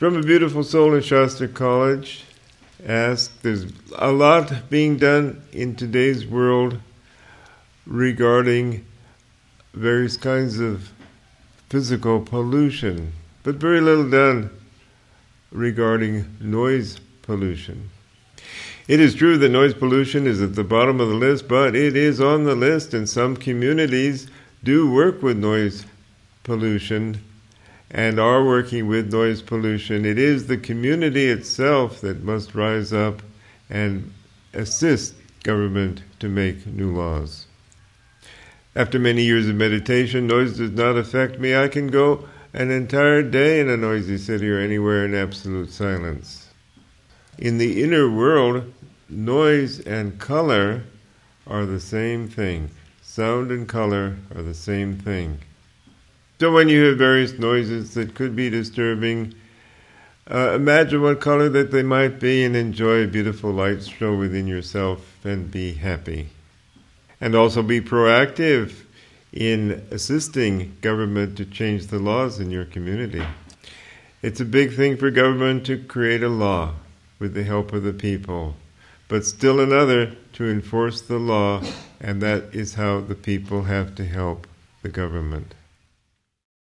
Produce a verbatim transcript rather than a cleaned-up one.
From a beautiful soul in Shastra College asked, there's a lot being done in today's world regarding various kinds of physical pollution, but very little done regarding noise pollution. It is true that noise pollution is at the bottom of the list, but it is on the list, and some communities do work with noise pollution and are working with noise pollution. It is the community itself that must rise up and assist government to make new laws. After many years of meditation, noise does not affect me. I can go an entire day in a noisy city or anywhere in absolute silence. In the inner world, noise and color are the same thing. Sound and color are the same thing. So when you have various noises that could be disturbing, uh, imagine what color that they might be and enjoy a beautiful light show within yourself and be happy. And also be proactive in assisting government to change the laws in your community. It's a big thing for government to create a law with the help of the people, but still another to enforce the law, and that is how the people have to help the government.